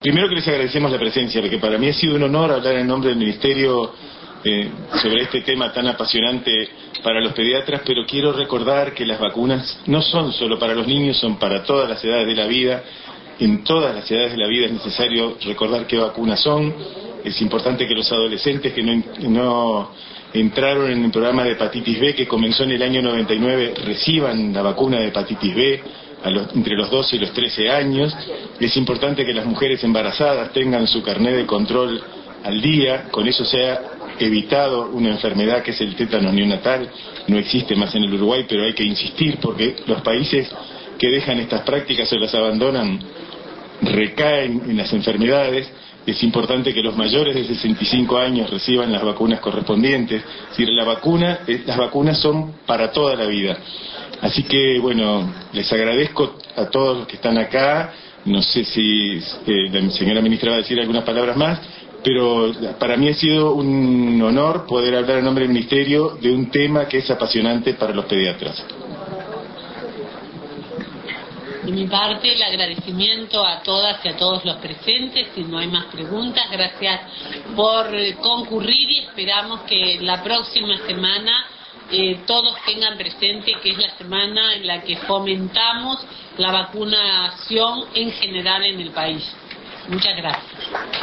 Primero que les agradecemos la presencia, porque para mí ha sido un honor hablar en nombre del Ministerio sobre este tema tan apasionante para los pediatras, pero quiero recordar que las vacunas no son solo para los niños, son para todas las edades de la vida. En todas las edades de la vida es necesario recordar qué vacunas son. Es importante que los adolescentes que no entraron en el programa de hepatitis B, que comenzó en el año 99, reciban la vacuna de hepatitis B entre los 12 y los 13 años. Es importante que las mujeres embarazadas tengan su carnet de control al día. Con eso se ha evitado una enfermedad que es el tétano neonatal. No existe más en el Uruguay, pero hay que insistir porque los países que dejan estas prácticas o las abandonan recaen en las enfermedades. Es importante que los mayores de 65 años reciban las vacunas correspondientes. Es decir, las vacunas son para toda la vida. Así que, bueno, les agradezco a todos los que están acá. No sé si la señora ministra va a decir algunas palabras más, pero para mí ha sido un honor poder hablar en nombre del Ministerio de un tema que es apasionante para los pediatras. De mi parte, el agradecimiento a todas y a todos los presentes. Si no hay más preguntas, gracias por concurrir y esperamos que la próxima semana todos tengan presente que es la semana en la que fomentamos la vacunación en general en el país. Muchas gracias.